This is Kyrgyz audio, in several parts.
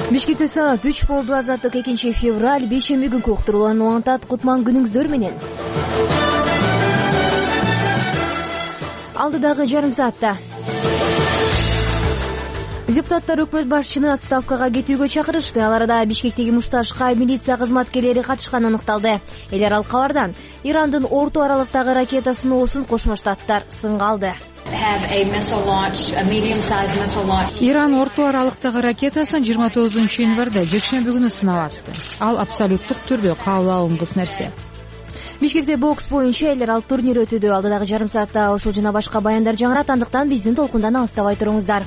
Бишкекте саат 3 болду. Азаттык 2 февраль бейшемби күнкү уктурууларын улантат. Кутман күнүңүздөр менен. Алдыдагы жарым саатта депутаттар өкмөт башчыны отставкага кетүүгө чакырышты. Ал арада Бишкектеги мушташка милиция кызматкерлери катышканы ыкталды. Эл аралык кабардан Ирандын орто аралыктагы ракетасын оосун Кошмо Штаттар сынга алды. Иран орто аралыктагы ракетасын 29 январда жекшемби күнү сынап атты. Ал абсолюттук түрдө кабыл алынгыс нерсе. Бишкекте бокс боюнча эл аралык турнир өтүүдө. Алдыдагы жарым саатта ушул жана башка баяндар жаңырат, андыктан биздин толкундан алыстабай туруңуздар.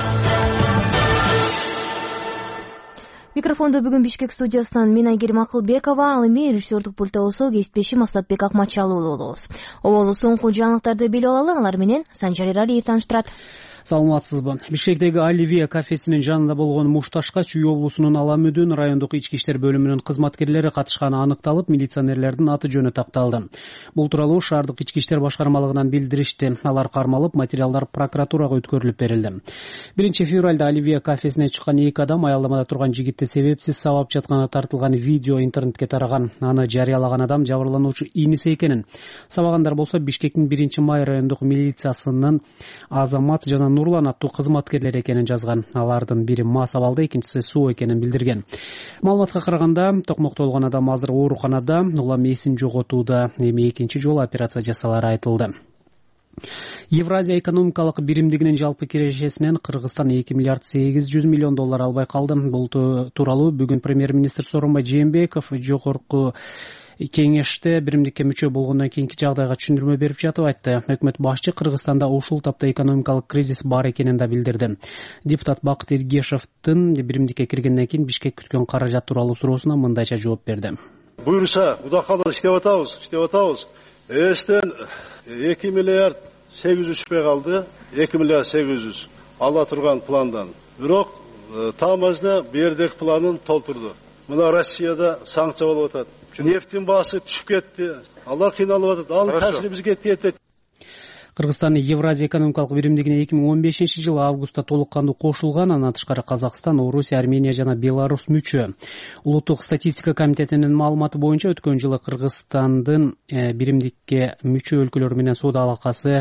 Микрофондо бүгүн Бишкек студиясынан мен Айгерим Акылбекова, ал эми режиссердук пультта болсо кесиптеши Максатбек Акматчалуу болобуз. Оболу соңку жаңылыктарды билип алалы, алар менен Санжар Эралиев тааныштырат. Саламатсызбы. Бишкектеги Оливия кафесинин жанында болгон мушташка Чүй облусунун Аламөдүн райондук ички иштер бөлүмүнүн кызматкерлери катышканы аныкталып, милиционерлердин аты жөнү такталды. Бул тууралуу шаардык ички иштер башкармалыгынан билдиришти. Алар кармалып, материалдар прокуратурага өткөрүлүп берилди. 1 февралда Оливия кафесине чыккан 2 адам аялдамада турган жигитти себепсиз сабап жатканы тартылган видео интернетке тараган. Аны жарыялаган адам жабырлануучу иниси экенин, сабагандар болсо Бишкектин 1 май райондук милициясынын Азамат жана Нурлан аттуу кызматкерлери экенин жазган. Алардын бири мас абалда, экинчиси суу экенин билдирген. Маалыматка караганда, токмоктолгон адам азыр ооруканада, улам эсин жоготууда. Эми экинчи жолу операция жасалары айтылды. Евразия экономикалык биримдигинин жалпы кирешесинен Кыргызстан 2 миллиард 800 миллион доллар албай калды. Бул тууралуу бүгүн премьер-министр Сооронбай Жээнбеков жогорку кеңеште биримдикке мүчө болгондон кийинки жагдайга түшүндүрмө берип жатып айтты. Өкмөт башчы Кыргызстанда ушул тапта экономикалык кризис бар экенин да билдирди. Депутат Бакыт Эргешевдин биримдикке киргенден кийин Бишкек күткөн каражат тууралуу суроосуна мындайча жооп берди. Буюрса, Кудай кааласа иштеп атабыз. Эстен 2 миллиард 800 түшпөй калды. 2 миллиард 800 ала турган пландан. Бирок тамазда бердек планын толтурду. Мына Россияда санкция болуп атат. Нефтин баасы түшүп кетти. Алар кыйналып атат. Ал таасири бизге тиет. Кыргызстан Евразия экономикалык биримдигине 2015 жылы августта толук кандуу кошулган. Андан тышкары Казакстан, Орусия, Армения жана Беларусь мүчө. Улуттук статистика комитетинин маалыматы боюнча өткөн жылы Кыргызстандын биримдикке мүчө өлкөлөр менен соода алакасы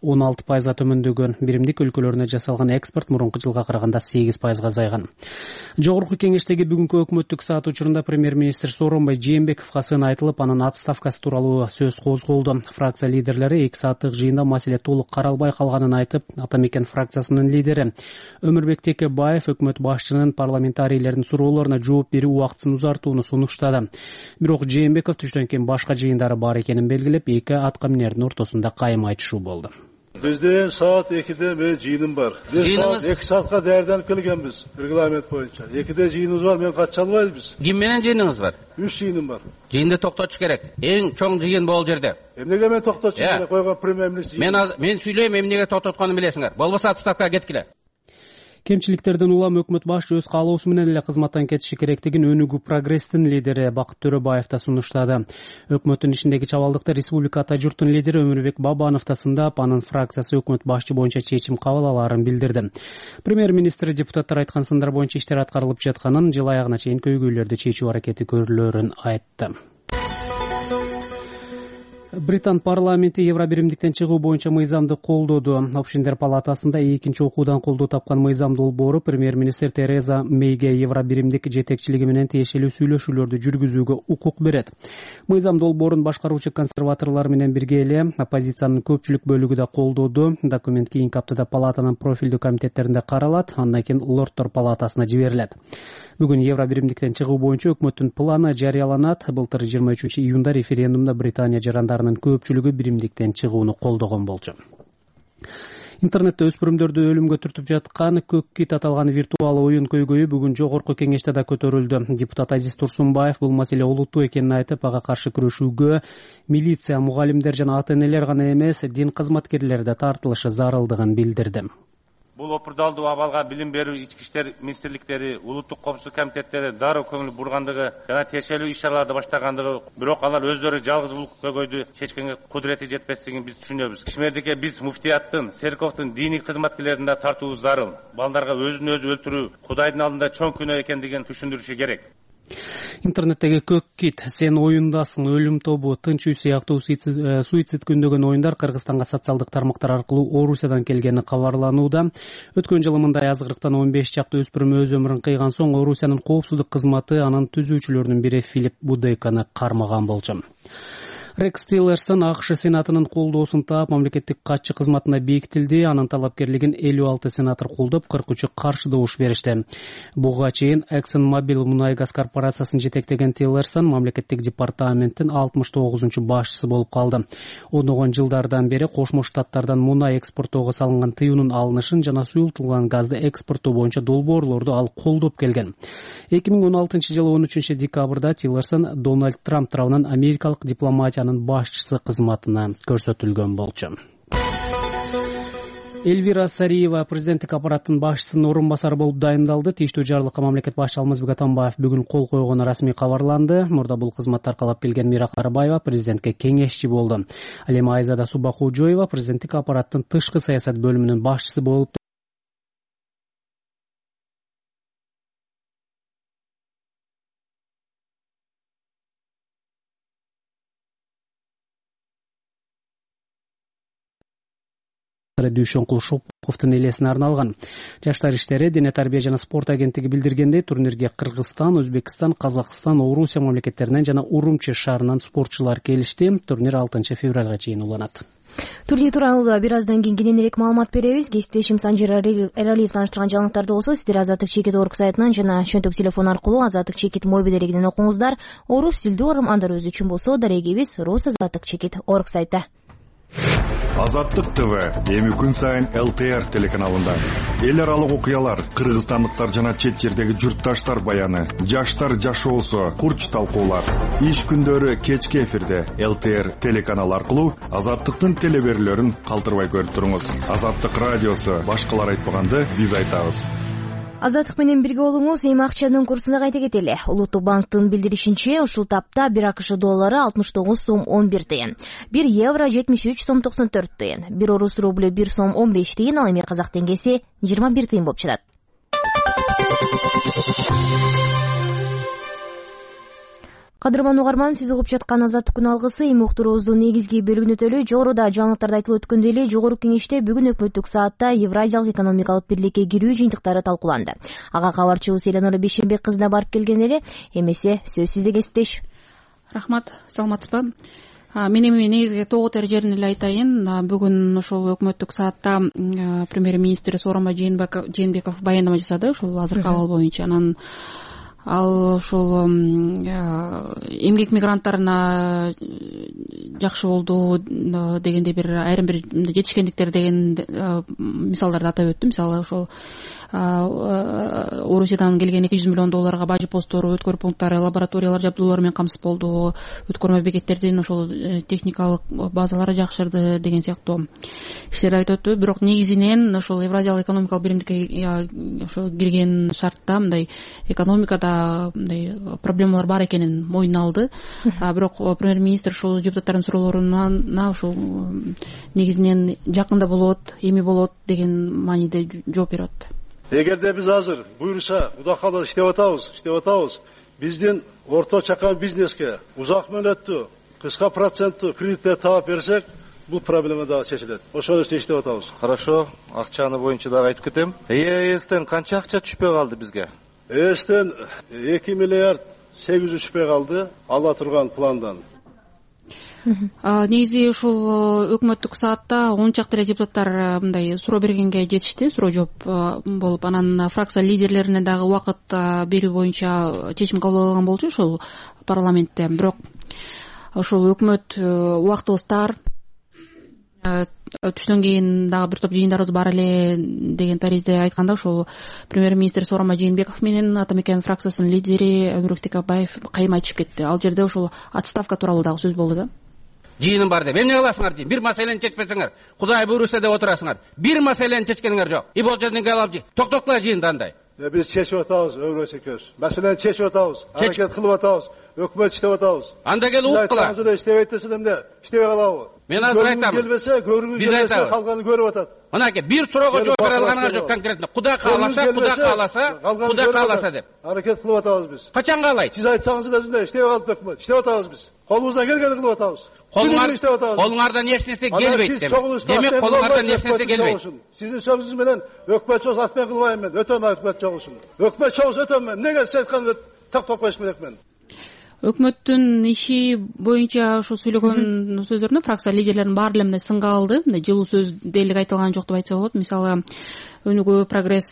16% төмөндөгөн. Биримдик өлкөлөрүнө жасалган экспорт мурунку жылга караганда 8% азайган. Жогорку кеңештеги бүгүнкү өкмөттүк саат учурунда премьер-министр Сооронбай Жээнбековго сын айтылып, анын отставкасы тууралуу сөз козголду. Фракция лидерлери 2 сааттык жыйында толук каралбай калганын айтып, Атамекен фракциясынын лидери Өмүрбек Текебаев өкмөт башчынын парламентарийлердин суроолоруна жооп берүү убактысын узартууну сунуштады. Бирок Жээнбеков түштөн кийин башка жыйындары бар экенин белгилеп, 2 атка минердин ортосунда кайым айтышуу болду. Bizde saat 2'de ben jiyinим бар. Biz saat 2 saatga dayarlanıp kelgenbiz reglamент боюнча. 2'de jiyinimiz var, men катыша албайбыз биз. Ким менен жыйыныңыз бар? 3 жийиним бар. Жыйынды токтотуш керек. Эң чоң жыйын бул жерде. Эмнеге мен токтотуш керек? Койгон премьер-министр. Мен сүйлөйм, эмнеге токтотконун билесиңер. Болбосо отставкага кеткиле. Кемчиликтерден улам өкмөт башчы өз каалоосу менен эле кызматтан кетиши керектигин Өнүгүү прогресстин лидери Бакыт Төрөбаев да сунуштады. Өкмөттүн ишиндеги чабалдыкты республика ата журттун лидери Өмүрбек Бабанов да сындап, анын фракциясы өкмөт башчы боюнча чечим кабыл алаарын билдирди. Премьер-министр депутаттар айткан сындар боюнча иштер аткарылып жатканын, жыл аягына чейин көйгөйлөрдү чечүү аракети көрүлөрүн айтты. Британ парламенти Евробиримдиктен чыгуу боюнча мыйзамды колдоду. Общиндер палатасында 2-нчи окуудан колдоо тапкан мыйзам долбоору премьер-министр Тереза Мейге Евробиримдик жетекчилиги менен тиешелүү сүйлөшүүлөрдү жүргүзүүгө укук берет. Мыйзам долбоорун башкаруучу консерваторлор менен бирге эле оппозициянын көпчүлүк бөлүгү да колдоду. Документ кийинки аптада палатанын профилдүү комитеттеринде каралат, андан кийин Лордтор палатасына жиберилет. Бүгүн Евробиримдиктен чыгуу боюнча өкмөттүн планы жарыяланат. Былтыр 23 июнда референдумда Британия жарандарынын көпчүлүгү биримдиктен чыгууну колдогон болчу. Интернетте өспүрүмдөрдү өлүмгө түртүп жаткан көк кит аталган виртуал оюн көйгөйү бүгүн жогорку кеңеште да көтөрүлдү. Депутат Азиз Турсунбаев бул маселе олуттуу экенин айтып, ага каршы күрөшүүгө милиция, мугалимдер жана ата-энелер гана эмес, дин кызматкерлери да тартылышы зарылдыгын билдирди. бул опурдалдуу абалга билим берүү, ички иштер министрликтери, улуттук коопсуздук комитеттери дароо көңүл бургандыгы жана тиешелүү иш чараларды баштагандыгы, бирок алар өздөрү жалгыз бул көйгөйдү чечкенге кудурети жетпестигин биз түшүнөбүз. Ишмердикке биз муфтияттын, церковдун диний кызматкерлерин да тартуубуз зарыл. Балдарга өзүн өзү өлтүрүү Кудайдын алдында чоң күнөө экендигин түшүндүрүшү керек. Интернеттеги көк кит, сен оюндасың, өлүм тобу, тынч үй сыяктуу суицид күндөгөн оюндар Кыргызстанга социалдык тармактар аркылуу Орусиядан келгени кабарланууда. Өткөн жылы мындай азгырыктан 15 чакты өспүрүм өз өмүрүн кыйган соң Орусиянын коопсуздук кызматы анын түзүүчүлөрүнүн бири Филипп Будейканы кармаган болчу. Рекс Тиллерсон АКШ Сенатынын колдоосун таап мамлекеттик катчы кызматына бекитилди. Анын талапкерлигин 56 сенатор колдоп, 43 каршы добуш беришти. Буга чейин ExxonMobil мунай газ корпорациясын жетектеген Тиллерсон мамлекеттик департаменттин 69-чу башчысы болуп калды. Ондогон жылдардан бери Кошмо Штаттардан мунай экспорттоого салынган тыюунун алынышын жана суюлтулган газды экспорттоо боюнча долбоорлорду ал колдоп келген. 2016-жылы 13-декабрда Тиллерсон Дональд Трамп тарабынан америкалык дипломатиянын башчысы кызматына көрсөтүлгөн болчу. Эльвира Сариева президенттик аппараттын башчысынын орун басары болуп дайындалды. Тийиштүү жарлыкка мамлекет башчысы Алмазбек Атамбаев бүгүн кол койгону расмий кабарланды. Мурда бул кызматты аркалап келген Мира Карабаева президентке кеңешчи болду. Ал эми Айзада Субахожоева президенттик аппараттын тышкы саясат бөлүмүнүн башчысы болуп Дүйшөн Кулшоповдун элесине арналган. Жаштар иштери, дене тарбия жана спорт агенттиги билдиргендей, турнирге Кыргызстан, Өзбекстан, Казакстан, Орусия мамлекеттеринен жана Урумчи шаарынан спортчулар келишти. Турнир 6 февралга чейин уланат. Турнир тууралуу бир аздан кийин кененирээк маалымат беребиз. Кесиптешим Санжир Эралиев таныштырган жаңылыктарды болсо, сиздер Азаттык Чекит орг сайтынан жана чөнтөк телефон аркылуу Азаттык Чекит мобил дерегинен окуңуздар. Орус тилдүү угармандар өз үчүн болсо, дарегибиз Рус Азаттык Чекит орг сайты. Азаттык ТВ эми күн сайын ЛТР телеканалында эл аралык окуялар, кыргызстандыктар жана чет жердеги журтташтар баяны, жаштар жашоосу, курч талкуулар. Иш күндөрү кечки эфирде ЛТР телеканалы аркылуу Азаттыктын телеберүүлөрүн калтырбай көрүп туруңуз. Азаттык радиосу башкалар айтпаганды биз айтабыз. Азаттык менен бирге болуңуз. Эми акчанын курсуна кайта кетели. Улуттук банктын билдиришинче, ушул тапта 1 АКШ доллары 69 сом 11 тыйын, 1 евро 73 сом 94 тыйын, 1 орус рублю 1 сом 15 тыйын, ал эми казак теңгеси 21 тыйын болуп чыгат. Кадырман угарман, сиз угуп жаткан Азаттык күн алгысы эми уктуруубуздун негизги бөлүгүнө өтөлү. Жогоруда жаңылыктарда айтылып өткөндөй эле, жогорку кеңеште бүгүн өкмөттүк саатта Евразиялык экономикалык бирликке кирүү жыйынтыктары талкууланды. Ага кабарчыбыз Эленора Бейшенбек кызына барып келген эле. Эмесе сөз сизде, кесиптеш. Рахмат, саламатсызбы? Мен эми негизги тоготер жерин эле айтайын. Бүгүн ошол өкмөттүк саатта премьер-министр Сооронбай Жээнбеков баяндама жасады, ошол азыркы абал боюнча. Анан ал ошол эмгек мигранттарына жакшы болду дегенде бир айрым бир жетишкендиктер деген мисалдарды атап өттү. Мисалы ошол Орусиядан келген 200 миллион долларга бажы посттору, өткөрүү пункттары, лабораториялар жабдуулар менен камсыз болду. Өткөрмө бекеттердин ошол техникалык базалары жакшырды деген сыяктуу иштерди айтып өттү. Бирок негизинен ошол Евразиялык экономикалык биримдикке ошо кирген шартта мындай экономикада мындай проблемалар бар экенин мойнуна алды. Бирок премьер-министр ошол депутаттардын суроолоруна ошол негизинен жакында болот, эми болот деген мааниде жооп берип атты. Эгерде биз азыр буйруса, Кудай кааласа иштеп атабыз. Биздин орто чакан бизнеске узак мөөнөттүү, кыска проценттүү кредиттер таап берсек, бул проблема да чечилет. Ошол үчүн иштеп атабыз. Хорошо, акчаны боюнча дагы айтып кетем. ЭЭСтен канча акча түшпөй калды бизге? ЭЭСтен 2 миллиард 800 түшпөй калды ала турган пландан. Негизи ушул өкмөттүк саатта 10 чакты эле депутаттар мындай суроо бергенге жетишти, суроо жооп болуп, анан фракция лидерлерине дагы убакыт берүү боюнча чечим кабыл алган болчу ошол парламентте. Бирок ошол өкмөт убактыбыз тар, түштөн кийин дагы бир топ жыйындарыбыз бар эле деген таризде айтканда, ошол премьер-министр Сооронбай Жээнбеков менен Атамекен фракциясынын лидери Өмүрбек Текебаев кайым айтышып кетти. Ал жерде ошол отставка тууралуу дагы сөз болду да. жыйыным бар деп. Эмне кыласыңар дейм. Бир маселени чечпесеңер, Кудай буйруса деп отурасыңар. Бир маселени чечкениңер жок. И бул жерден алып токтоктула жыйында андай. Biz çeşip atağız, öğrençekiz. Meseleyi çeşip atağız, hareket kılıp atağız, hükümet işlep atağız. Anda gel uğuk kıla. Sizler işlep ettirsin de, işlep alalım. Men azır aytam. Görgünüz gelmese, kalkanı görüp atat. Anake bir soruga javob bere alганыңар жок конкретно. Кудай кааласа деп. Hareket kılıp atağız biz. Качан каалайт? Siz aytsanız da bizde işlep alıp hükümet, işlep atağız biz. Kolumuzdan gelgeni kılıp atağız. Kolunlardan eç nerse gelbeyt demek. Demek kolunlardan eç nerse gelbeyt. Sizin sözünüz menen hükümet çoğuz atmaya kılmayın ben. Öteme hükümet çoğusun. Hükümet çoğuz öteme. Ne gel setkanı tak toplaşmayacak ben. Өкмөттүн иши боюнча ошо сүйлөгөн сөздөрүнө фракция лидерлеринин баары эле мындай сынга алды. Жылуу сөз дээрлик айтылган жок деп айтса болот. Мисалы Өнүгүү прогресс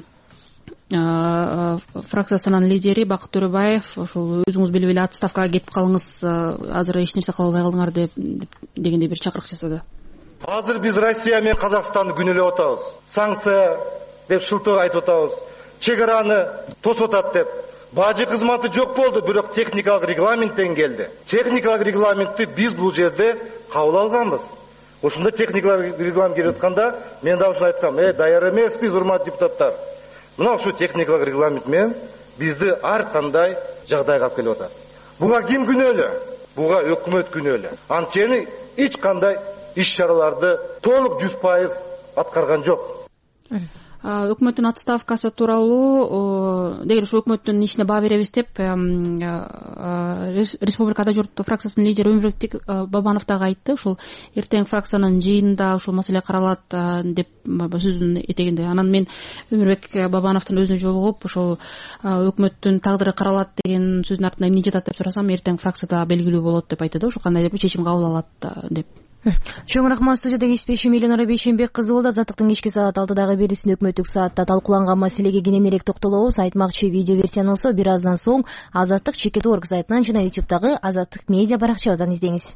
фракциясынын лидери Бакыт Төрөбаев ошол өзүңүз билип эле отставкага кетип калыңыз, азыр эч нерсе кыла албай калдыңар дегендей бир чакырык жасады. Азыр биз Россия менен Казакстанды күнөөлөп атабыз. Санкция деп шылтоо айтып атабыз. Чек араны тосуп атат деп. Бажы кызматы жок болду, бирок техникалык регламенттен келди. Техникалык регламентти биз бул жерде кабыл алганбыз. Ошондо техникалык регламент келип атканда мен да ушуну айткам, даяр эмеспиз, урматтуу депутаттар. Мына ушул техникалык регламент менен бизди ар кандай жагдайга алып келип атат. Буга ким күнөөлүү? Буга өкмөт күнөөлүү. Анткени эч кандай иш-чараларды толук 100% аткарган жок. Өкмөттүн отставкасы тууралуу дегер ушу өкмөттүн ишине баа беребиз деп Республикада журттуу фракциясынын лидери Өмүрбек Бабанов дагы айтты. Ушул эртең фракциянын жыйынында ушул маселе каралат деп сөзүнүн этегинде. Анан мен Өмүрбек Бабановдун өзүнө жолугуп ушул өкмөттүн тагдыры каралат деген сөздүн артында эмне жатат деп сурасам, эртең фракцияда белгилүү болот деп айтты да. Ошо кандай деп чечим кабыл алат деп. Чоң рахмат. Студияда кесипдешим Эленора Бейшенбек кызы болду. Азаттыктын кечки саат 6дагы берүүсүндө өкмөттүк саатта талкууланган маселеге кененирээк токтолобуз. Айтмакчы видео версияны болсо бир аздан соң Азаттык /org сайтынан жана YouTube'дагы Азаттык медиа баракчабыздан издеңиз.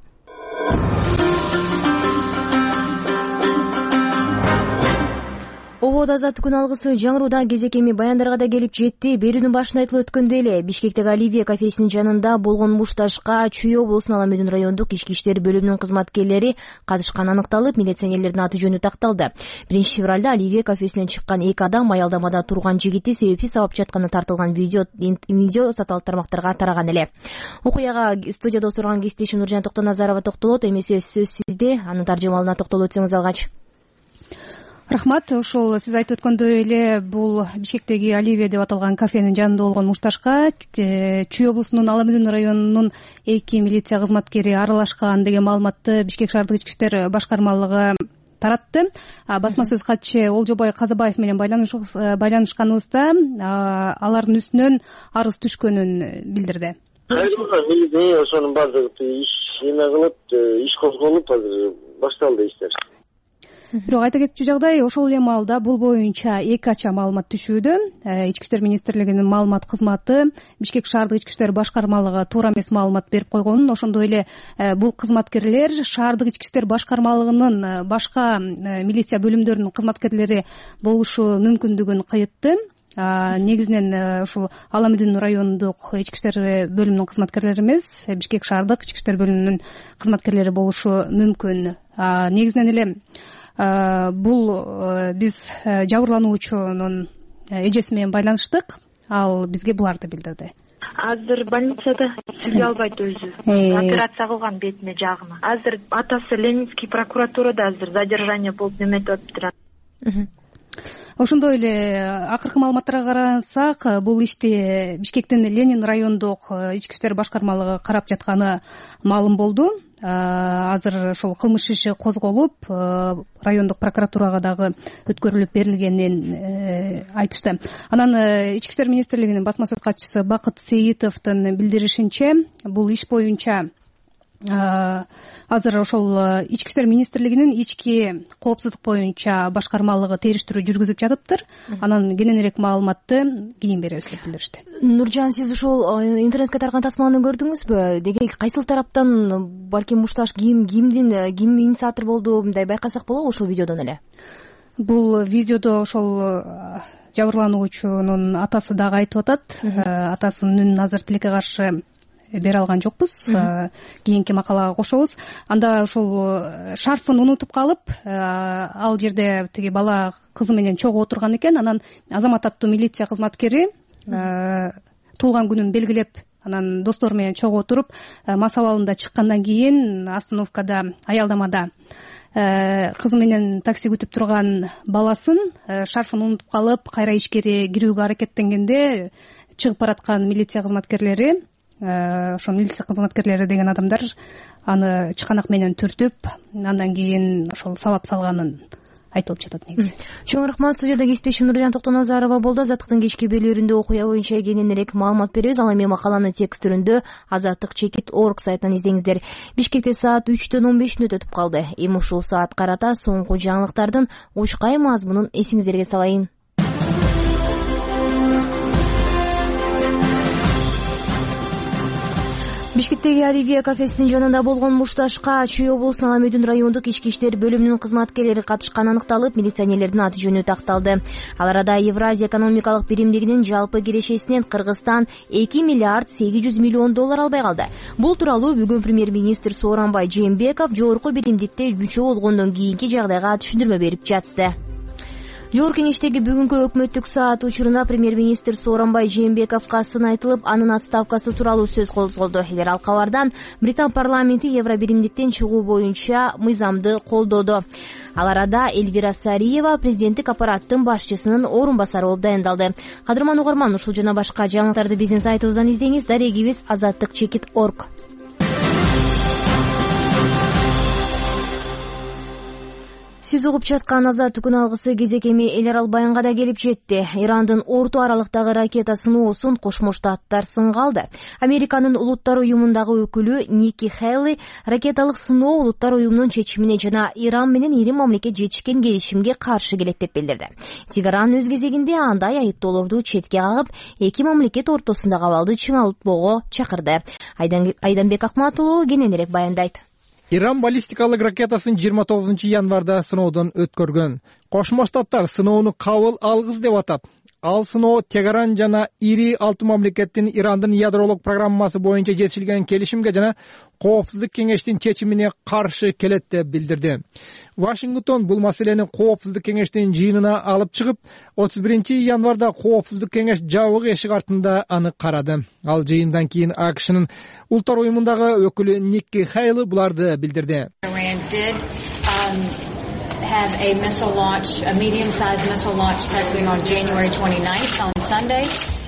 Обод азаттык күн алгысы жаңырууда кезекеми баяндарга да келип жетти. Берүүнүн башында айтылып өткөндөй эле Бишкектеги Оливия кафесинин жанында болгон мушташка Чүй облусунун Ала Мөдөн райондук ички иштер бөлүмүнүн кызматкерлери катышканы аныкталып, милиционерлердин аты жөнү такталды. 1-февралда Оливия кафесинен чыккан 2 адам аялдамада турган жигитти себепсиз сабап жатканы тартылган видео социалдык тармактарга тараган эле. Окуяга студияда отурган кесиптешим Нуржан Токтоназарова токтолот. Эмесе сөз сизде, анын таржымалына токтолуп өтсөңүз алгач. Рахмат. Ошол сиз айтып өткөндөй эле бул Бишкектеги Оливия деп аталган кафенин жанында болгон мушташка Чүй облусунун Ала Мөдөн районунун 2 милиция кызматкери аралашкан деген маалыматты Бишкек шаардык ички иштер башкармалыгы таратты. Басма сөз катчы Олжобой Казабаев менен байланышканыбызда алардын үстүнөн арыз түшкөнүн билдирди. Ошонун баардыгы иш эме кылып, иш козголуп азыр башталды иштер. Бирок айта кетчү жагдай, ошол эле маалда бул боюнча 2 ача маалымат түшүүдө. Ички иштер министрлигинин маалымат кызматы Бишкек шаардык ички иштер башкармалыгы туура эмес маалымат берип койгонун, ошондой эле бул кызматкерлер шаардык ички иштер башкармалыгынын башка милиция бөлүмдөрүнүн кызматкерлери болушу мүмкүндүгүн кыйытты. Негизинен ушул Ала Мөдөн райондук ички иштер бөлүмүнүн кызматкерлери эмес, Бишкек шаардык ички иштер бөлүмүнүн кызматкерлери болушу мүмкүн. Негизинен эле бул биз жабырлануучунун эжеси менен байланыштык. Ал бизге буларды билдирди. Азыр больницада сүйлөй албайт өзү. Операция кылган бетине жагына. Азыр атасы Ленинский прокуратурада азыр задержание болуп неметип атыптыр. Ошондой эле акыркы маалыматтарга карасак, бул ишти Бишкектин Ленин райондук ички иштер башкармалыгы карап жатканы маалым болду. Азыр ошол кылмыш иши козголуп, райондук прокуратурага дагы өткөрүлүп берилгенин айтышты. Анан ички иштер министрлигинин басма сөз катчысы Бакыт Сейитовдун билдиришинче, бул иш боюнча азыр ошол ички иштер министрлигинин ички коопсуздук боюнча башкармалыгы териштирүү жүргүзүп жатыптыр. Анан кененирээк маалыматты кийин беребиз деп билдиришти. Нуржан, сиз ушул интернетке таркан тасманы көрдүңүзбү? Деги кайсыл тараптан, балким мушташ ким инициатор болду, мындай байкасак болобу ушул видеодон эле? Бул видеодо ошол жабырлануучунун атасы дагы айтып атат. Атасынын азыр тилекке каршы бере алган жокпуз. Кийинки макалага кошобуз. Анда ушул шарфын унутуп калып, ал жерде тиги бала кызы менен чогуу отурган экен. Анан Азамат аттуу милиция кызматкери туулган күнүн белгилеп, анан достору менен чогуу отуруп, мас абалында чыккандан кийин остановкада, аялдамада кызы менен такси күтүп турган баласын шарфын унутуп калып, кайра ичкери кирүүгө аракеттенгенде чыгып бараткан милиция кызматкерлери, ошо милиция кызматкерлери деген адамдар аны чыканак менен түртүп, андан кийин ошол сабап салганын айтылып жатат негизи. Чоң рахмат. Студияда кесиптешим Нуржан Токтоназарова болду. Азаттыктын кечки бөлүгүндө окуя боюнча кененирээк маалымат беребиз. Ал эми макаланы текст түрүндө azattik.org сайтынан издеңиздер. Бишкекте саат 3:15 өтүп калды. Эми ушул саат карата соңку жаңылыктардын учкай мазмунун эсиңиздерге салайын. Бишкектеги Оливия кафесинин жанында болгон мушташка Чүй облусунун Ала-Мөдүн райондук ички иштер бөлүмүнүн кызматкерлери катышканы аныкталып, милиционерлердин аты жөнү такталды. Ал арада Евразия экономикалык биримдигинин жалпы кирешесинен Кыргызстан 2 миллиард 800 миллион доллар албай калды. Бул тууралуу бүгүн премьер-министр Сооронбай Жээнбеков жогорку биримдикте мүчө болгондон кийинки жагдайга түшүндүрмө берип жатты. Жогорку кеңештеги бүгүнкү өкмөттүк саат учурунда премьер-министр Сооронбай Жээнбековго сын айтылып, анын отставкасы тууралуу сөз козголду. Эгер ал кабардан Британ парламенти Евробиримдиктен чыгуу боюнча мыйзамды колдоду. Ал арада Эльвира Сариева президенттик аппараттын башчысынын орун басары болуп дайындалды. Кадырман угарман, ушул жана башка жаңылыктарды биздин сайтыбыздан издеңиз. Дарегибиз azattik.org. Сиз угуп жаткан Азаттык күн алгысы кезек эми эл арал баянга да келип жетти. Ирандын орто аралыктагы ракета сыноосун Кошмо Штаттар сынга алды. Американын улуттар уюмундагы өкүлү Ники Хейли ракеталык сыноо улуттар уюмунун чечимине жана Иран менен ири мамлекет жетишкен келишимге каршы келет деп билдирди. Тегеран өз кезегинде андай айыптоолорду четке кагып, эки мамлекет ортосундагы абалды чыңалтпоого чакырды. Айданбек Акматулуу кененирээк баяндайт. Иран баллистикалык ракетасын 29 январда сыноодон өткөргөн. Кошмо Штаттар сыноону кабыл алгыс деп атап, ал сыноо Тегеран жана ири 6 мамлекеттин Ирандын ядролук программасы боюнча жетишилген келишимге жана Коопсуздук кеңештин чечимине каршы келет деп билдирди. Вашингтон бул маселени Коопсуздук кеңештин жыйынына алып чыгып, 31 январда Коопсуздук кеңеш жабык эшик артында аны карады. Ал жыйындан кийин АКШнын улуттар уюмундагы өкүлү Ники Хейли буларды билдирди. Have a missile launch, a medium-sized missile launch testing on January 29th on Sunday.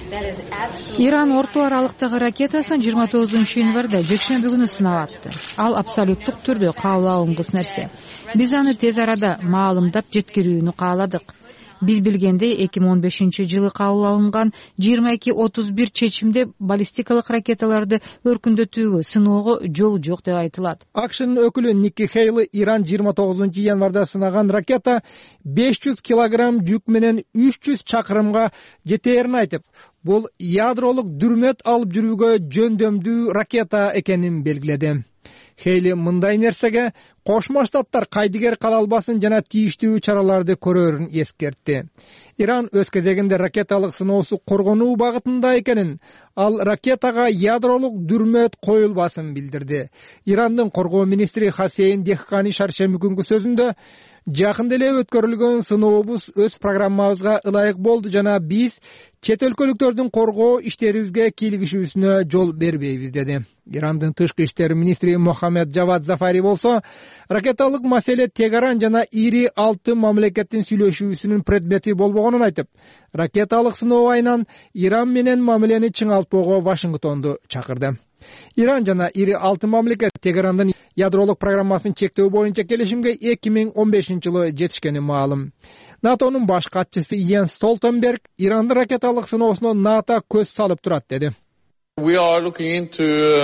Иран орто аралыктагы ракетасын 29 январда жекшемби күнү сынап атты. Ал абсолюттук түрдө кабыл алынгыс нерсе. Биз аны тез арада маалымдап жеткирүүнү кааладык. Биз билгендей 2015-жылы кабыл алынган 22-31 чечимде баллистикалык ракеталарды өркүндөтүүгө, сыноого жол жок деп айтылат. АКШнын өкүлү Ники Хейли Иран 29 январда сынаган ракета 500 килограмм жүк менен 300 чакырымга жетээрин айтып, бул ядролук дүрмөт алып жүрүүгө жөндөмдүү ракета экенин белгиледи. Хейли мындай нерсеге Кошмо Штаттар кайдыгер кала албасын жана тийиштүү чараларды көрөрүн эскертти. Иран өз кезегинде ракеталык сыноосу коргонуу багытында экенин, ал ракетага ядролук дүрмөт коюлбасын билдирди. Ирандын коргоо министри Хасейн Дехкани шаршемби күнгү сөзүндө жакында эле өткөрүлгөн сынообуз өз программабызга ылайык болду жана биз чет өлкөлүктөрдүн коргоо иштерибизге кийлигишүүсүнө жол бербейбиз деди. Ирандын тышкы иштер министри Мохаммед Джавад Зафари болсо, ракеталык маселе Тегеран жана ири 6 мамлекеттин сүйлөшүүсүнүн предмети болбогонун айтып, ракеталык сыноо айынан Иран менен мамилени чыңалтпоого Вашингтонду чакырды. Иран жана ири 6 мамлекет Тегерандын ядролук программасын чектөө боюнча келишимге 2015-жылы жетишкени маалым. НАТОнун баш катчысы Йенс Столтенберг Ирандын ракеталык сыноосуна НАТО көз салып турат деди. We are looking into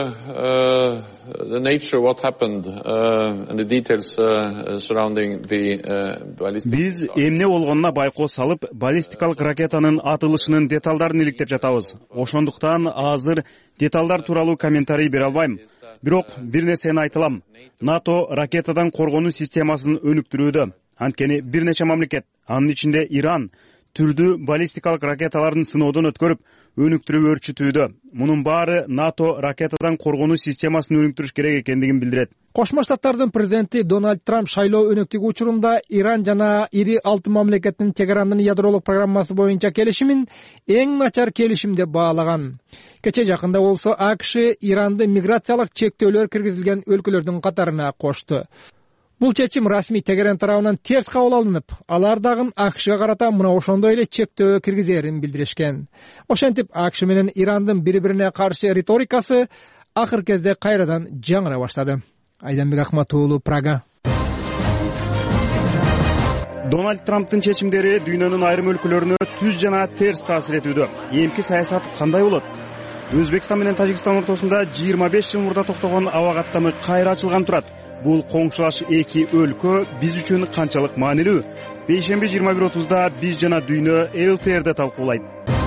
the nature of what happened and the details surrounding the ballistic. Биз эмне болгонуна байкоо салып, баллистикалык ракетанын атылышынын деталдарын иликтеп жатабыз. Ошондуктан азыр деталдар тууралуу комментарий бере албайм. Бирок бир нерсени айтылам. НАТО ракетадан коргонуу системасын өнүктүрүүдө. Анткени бир нече мамлекет, анын ичинде Иран, түрдүү баллистикалык ракеталарын сыноодон өткөрүп өнүктүрүп өрчүтүүдө. Мунун баары НАТО ракетадан коргонуу системасын өнүктүрүш керек экендигин билдирет. Кошмо Штаттардын президенти Дональд Трамп шайлоо өнөктүгү учурунда Иран жана ири 6 мамлекеттин Тегерандын ядролук программасы боюнча келишимин эң начар келишим деп баалаган. Кече жакында болсо АКШ Иранды миграциялык чектөөлөр киргизилген өлкөлөрдүн катарына кошту. Бул чечим расмий Тегеран тарабынан терс кабыл алынып, алар дагы АКШга карата мына ошондой эле чектөө киргизерин билдиришкен. Ошентип АКШ менен Ирандын бири-бирине каршы риторикасы акыркы кезде кайрадан жаңыра баштады. Айданбек Акмат уулу, Прага. Дональд Трамптын чечимдери дүйнөнүн айрым өлкөлөрүнө түз жана терс таасир этүүдө. Эмки саясат кандай болот? Өзбекстан менен Тажикстан ортосунда 25 жыл мурда токтогон аба каттамы кайра ачылган турат. Бул коңшулаш эки өлкө биз үчүн канчалык маанилүү? Бейшемби 21:30 биз жана дүйнө ЛТРде талкуулайт.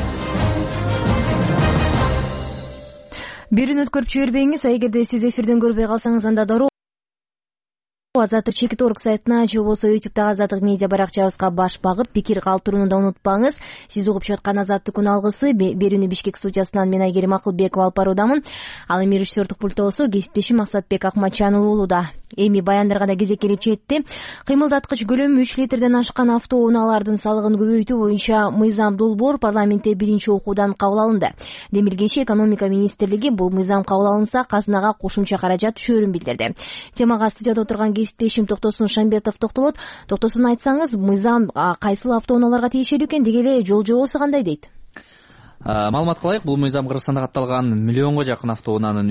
Бирин өткөрүп жибербеңиз, эгерде сиз эфирден көрбөй калсаңыз анда дароо Азаттык Чекит.орг сайтына же болбосо YouTube'дагы Азаттык медиа баракчабызга баш багып пикир калтырууну да унутпаңыз. Сиз угуп жаткан Азаттык күн алгысы берүүнү Бишкек студиясынан мен Айгерим Акылбекова алып баруудамын. Ал эми режиссердик пультта болсо кесиптешим Максатбек Акматжан уулуда. Эми баяндарга да кезек келип жетти. Кыймылдаткыч көлөмү 3 литрден ашкан автоунаалардын салыгын көбөйтүү боюнча мыйзам долбоор парламентте биринчи окуудан кабыл алынды. Демилгенче экономика министрлиги бул мыйзам кабыл алынса казынага кошумча каражат түшөөрүн билдирди. Темага студияда отурган кесиптешим Токтосун Шамбетов токтолот. Токтосун айтсаңыз, мыйзам кайсыл автоунааларга тиешелүү экен, деги эле жол жобосу кандай дейт? Маалымат кылайык, бул мыйзам Кыргызстанда катталган миллионго жакын автоунаанын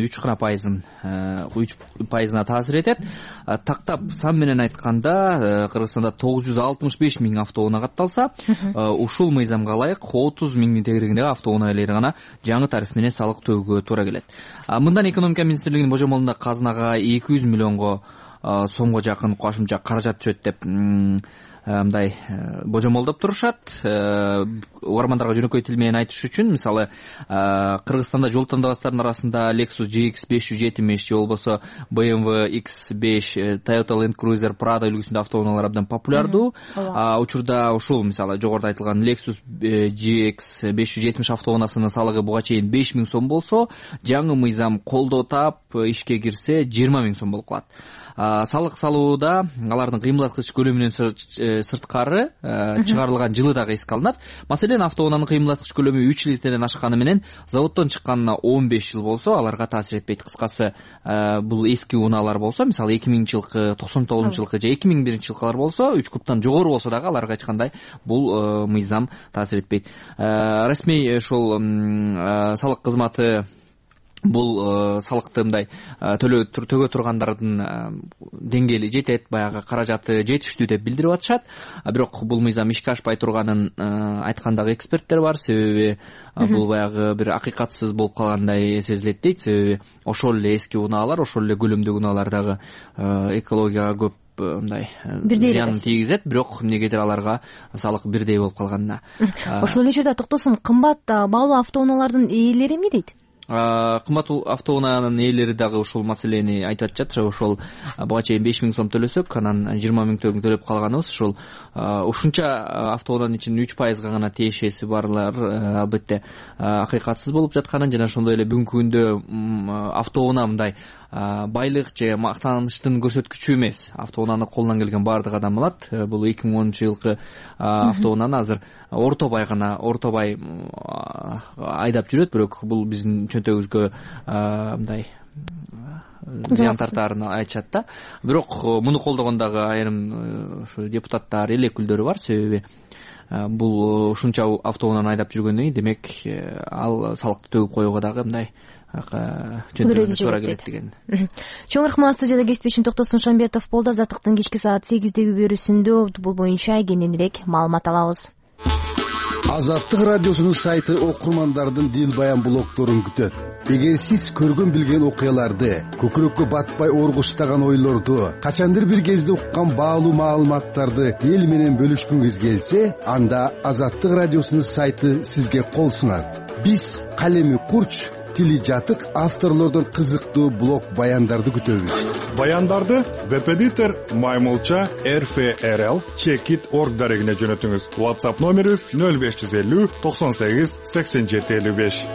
3% таасир этет. Тактап сан менен айтканда, Кыргызстанда 965 миң автоунаа катталса, ушул мыйзамга ылайык 30 миңдин тегерегиндеги автоунаа ээлери гана жаңы тариф менен салык төлөөгө туура келет. Мындан экономика министрлигинин божомолунда казынага 200 миллионго сомго жакын кошумча каражат түшөт деп мындай божомолдоп турушат. Угармандарга жөнөкөй тил менен айтыш үчүн, мисалы, Кыргызстанда жол тандабастардын арасында Lexus GX 570 же болбосо BMW X5, Toyota Land Cruiser Prado үлгүсүндө автоунаалар абдан популярдуу. Учурда ушул, мисалы, жогоруда айтылган Lexus GX 570 автоунаасынын салыгы буга чейин 5 миң сом болсо, жаңы мыйзам колдоо таап ишке кирсе 20 миң сом болуп калат. Салык салууда алардын кыймылдаткыч көлөмүнөн сырткары чыгарылган жылы дагы эске алынат. Маселен, автоунаанын кыймылдаткыч көлөмү 3 литрден ашканы менен заводдон чыкканына 15 жыл болсо, аларга таасир этпейт. Кыскасы, бул эски унаалар болсо, мисалы 2000-жылкы, 99-жылкы же 2001-жылкылар болсо, 3 кубтан жогору болсо дагы аларга эч кандай бул мыйзам таасир этпейт. Расмий ушул салык кызматы бул салыкты мындай төгө тургандардын деңгээли жетет, баягы каражаты жетиштүү деп билдирип атышат. Бирок бул мыйзам ишке ашпай турганын айткан дагы эксперттер бар. Себеби бул баягы бир акыйкатсыз болуп калгандай сезилет дейт. Себеби ошол эле эски унаалар, ошол эле көлөмдөгү унаалар дагы экологияга көп мындай зыянын тийгизет, бирок эмнегедир аларга салык бирдей болуп калганына. Ошол эле жерде токтосун, кымбат баалуу автоунаалардын ээлери эмне дейт? Кымбат автоунаанын ээлери дагы ушул маселени айтып жатышат. Ошол буга чейин 5 миң сом төлөсөк, анан 20 миң сом төлөп калганыбыз. Ушул ушунча автоунаанын ичинин 3% гана тиешеси барлар албетте акыйкатсыз болуп жатканын жана ошондой эле бүгүнкү күндө автоунаа мындай байлык же мактаныштын көрсөткүчү эмес. Автоунааны колунан келген баардык адам алат. Бул 2010-жылкы автоунааны азыр орто бай айдап жүрөт, бирок бул биздин чөнтөгүбүзгө мындай зыян тартаарын айтышат да. Бирок муну колдогон дагы айрым ушу депутаттар, эл өкүлдөрү бар. Себеби бул ушунча автоунааны айдап жүргөндөн кийин, демек ал салыкты төгүп коюуга дагы мындай туура келет деген. Чоң рахмат. Студияда кесиптешим Токтосун Шамбетов болду. Азаттыктын кечки саат 8деги берүүсүндө бул боюнча кененирээк маалымат алабыз. Азаттык радиосунун сайты окурмандардын дил баян блогдорун күтөт. Эгер сиз көргөн билген окуяларды, көкүрөккө батпай оргуштаган ойлорду, качандыр бир кезде уккан баалуу маалыматтарды эл менен бөлүшкүңүз келсе, анда Азаттык радиосунун сайты сизге кол сунат. Биз калеми курч, тили жатык авторлордон кызыктуу блог баяндарды күтөбүз. Баяндарды веб-эдитор Маймылча RFRL Checkit.org дарегине жөнөтүңүз. WhatsApp номерибиз 0550 98 87 55.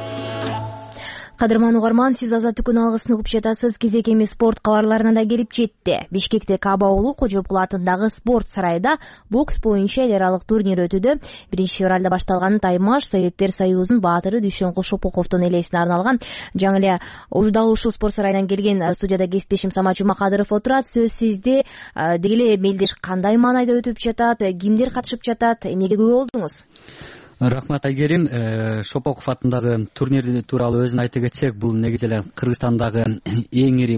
Кадырман угарман, сиз Азаттыктын алгысын угуп жатасыз. Кезек эми спорт кабарларына да келип жетти. Бишкекте Каба уулу Кожокул атындагы спорт сарайда бокс боюнча эл аралык турнир өтүүдө. 1-февралда башталган таймаш Советтер Союзунун баатыры Дүйшөнкул Шопоковдун элесине арналган. Жаңы эле дал ушул спорт сарайынан келген студияда кесиптешим Самат Жумакадыров отурат. Сөз сизде. Деги эле мелдеш кандай маанайда өтүп жатат, кимдер катышып жатат, эмнеге күбө болдуңуз? Рахмат Айгерим. Шопоков атындагы турнир тууралуу өзүн айта кетсек, бул негизи эле Кыргызстандагы эң ири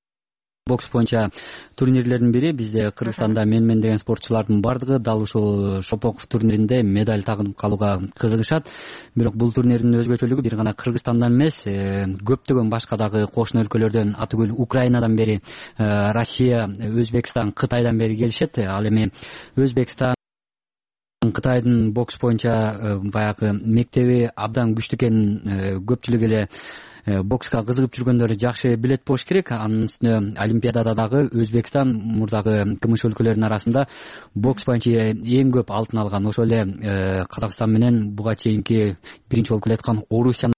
бокс боюнча турнирлердин бири. Бизде Кыргызстанда менмен деген спортчулардын бардыгы дал ушул Шопоков турниринде медаль тагынып калууга кызыгышат. Бирок бул турнирдин өзгөчөлүгү бир гана Кыргызстандан эмес, көптөгөн башка дагы кошуна өлкөлөрдөн, атүгүл Украинадан бери, Россия, Өзбекстан, Кытайдан бери келишет. Ал эми Өзбекстан, Кытайдын бокс боюнча баягы мектеби абдан күчтүү экенин көпчүлүк эле бокска кызыгып жүргөндөр жакшы билет болуш керек. Анын үстүнө Олимпиадада дагы Өзбекстан мурдагы КМШ өлкөлөрүнүн арасында бокс боюнча эң көп алтын алган. Ошол эле Казакстан менен буга чейинки биринчи болуп келаткан Орусияны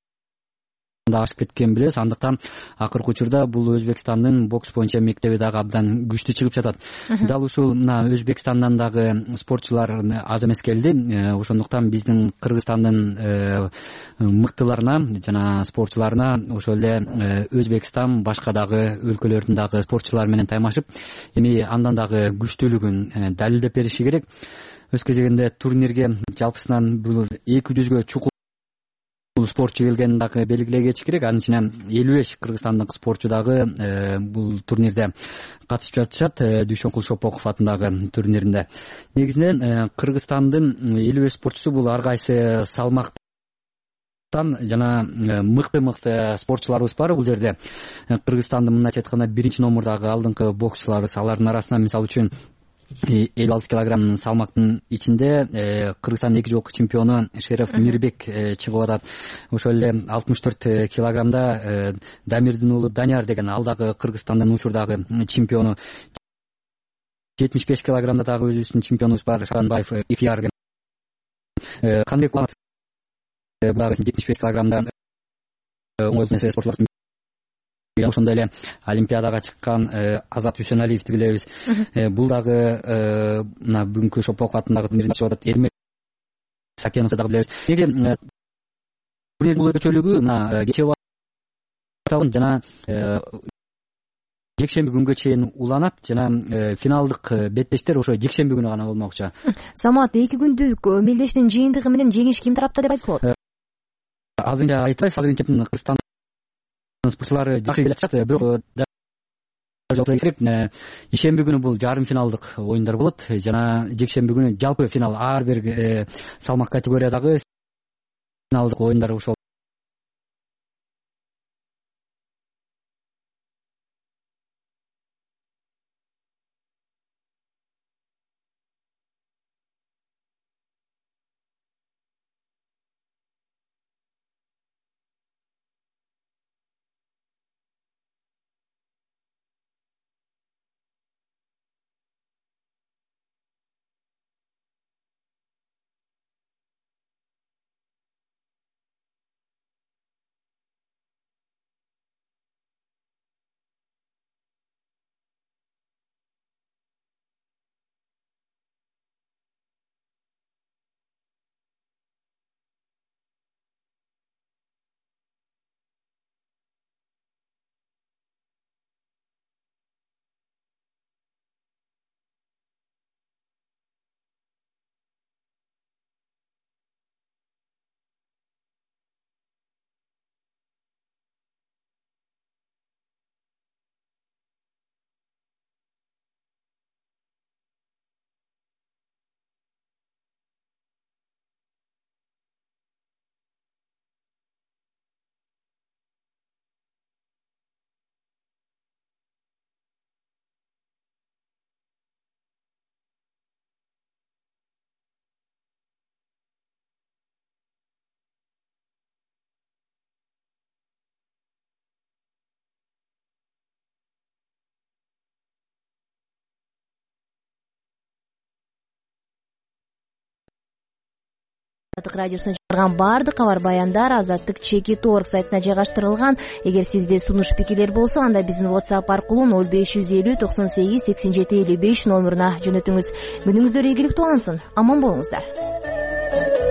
ашып кеткен билебиз. Андыктан акыркы учурда бул Өзбекстандын бокс боюнча мектеби дагы абдан күчтүү чыгып жатат. Дал ушул мына Өзбекстандан дагы спортчулар аз эмес келди. Ошондуктан биздин Кыргызстандын мыктыларына жана спортчуларына ошол эле Өзбекстан башка дагы өлкөлөрдүн дагы спортчулары менен таймашып, эми андан дагы күчтүүлүгүн далилдеп бериши керек. Өз кезегинде турнирге жалпысынан бул 200гө чукул спортчу келгенин дагы белгилей кетиш керек. Анын ичинен 55 кыргызстандык спортчу дагы бул турнирде катышып жатышат. Дүйшөнкул Шопоков атындагы турниринде негизинен Кыргызстандын 55 спортчусу бул ар кайсы салмактан жана мыкты спортчуларыбыз бар. Бул жерде Кыргызстандын мындайча айтканда биринчи номурдагы алдыңкы боксчуларыбыз, алардын арасынан мисалы үчүн 56 килограмм салмактын ичинде Кыргызстандын 2 жолку чемпиону Шереф Мирбек чыгып атат. Ошол эле 64 килограммда Дамирдин уулу Данияр деген ал дагы Кыргызстандын учурдагы чемпиону. 75 килограммда дагы өзүбүздүн чемпионубуз бар, Шаранбаев Ифьяр деген. Канбек 75 килограммда спортчулар. Ошондой эле Олимпиадага чыккан Азат Үсөналиевди билебиз. Бул дагы мына бүгүнкү Шопоков атындагы турнирде чыгып атат. Эрмек Сакеновду дагы билебиз. Неге турнирдин өзгөчөлүгү мына кечээ аталган жана жекшемби күнгө чейин уланат жана финалдык беттештер ошо жекшемби күнү гана болмокчу. Самат, 2 күндүк мелдештин жыйынтыгы менен жеңиш ким тарапта деп айтса болот? Азырынча айтпайбыз. Азырынча Кыргызстан спортчулары жакшы келатышат. Бирок ишемби күнү бул жарым финалдык оюндар болот жана жекшемби күнү жалпы финал, ар бир салмак категориядагы финалдык оюндар ошол. Азаттык радиосуна чыгарган баардык кабар баяндар azattik.org сайтына жайгаштырылган. Эгер сизде сунуш пикирлер болсо, анда биздин WhatsApp аркылуу 0550 98 87 55 номуруна жөнөтүңүз. Күнүңүздөр ийгиликтүү алынсын. Аман болуңуздар.